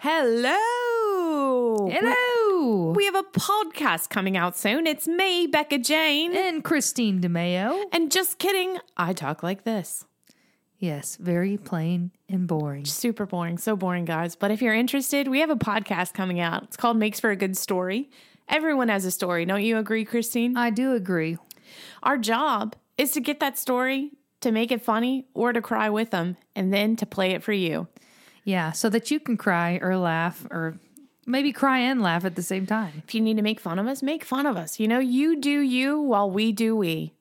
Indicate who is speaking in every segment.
Speaker 1: Hello.
Speaker 2: Hello.
Speaker 1: We have a podcast coming out soon. It's me, Becca Jane.
Speaker 2: And Christine DeMeo.
Speaker 1: And just kidding, I talk like this.
Speaker 2: Yes, very plain and boring.
Speaker 1: Super boring. So boring, guys. But if you're interested, we have a podcast coming out. It's called Makes for a Good Story. Everyone has a story. Don't you agree, Christine?
Speaker 2: I do agree.
Speaker 1: Our job is to get that story, to make it funny, or to cry with them, and then to play it for you.
Speaker 2: Yeah, so that you can cry or laugh or maybe cry and laugh at the same time.
Speaker 1: If you need to make fun of us, make fun of us. You know, you do you while we do we.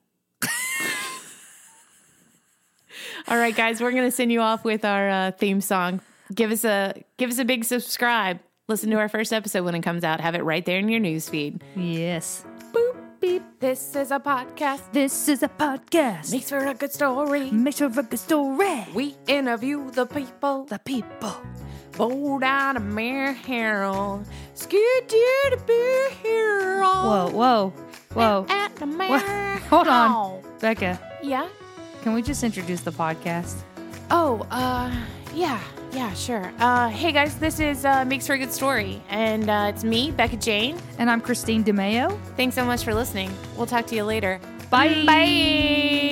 Speaker 1: All right, guys, we're going to send you off with our theme song. Give us a big subscribe. Listen to our first episode when it comes out. Have it right there in your newsfeed.
Speaker 2: Yes.
Speaker 1: Boop, beep. This is a podcast.
Speaker 2: This is a podcast.
Speaker 1: Makes for a good story.
Speaker 2: Makes for a good story.
Speaker 1: We interview the people.
Speaker 2: The people.
Speaker 1: Bold out of Mayor Harold. Scared to be hero.
Speaker 2: Whoa.
Speaker 1: At the Mayor.
Speaker 2: Hold on. Becca,
Speaker 1: Yeah?
Speaker 2: can we just introduce the podcast?
Speaker 1: Oh, yeah, sure. Hey guys, this is Makes for a Good Story, and it's me, Becca Jane.
Speaker 2: And I'm Christine DeMeo.
Speaker 1: Thanks so much for listening. We'll talk to you later.
Speaker 2: Bye.
Speaker 1: Bye.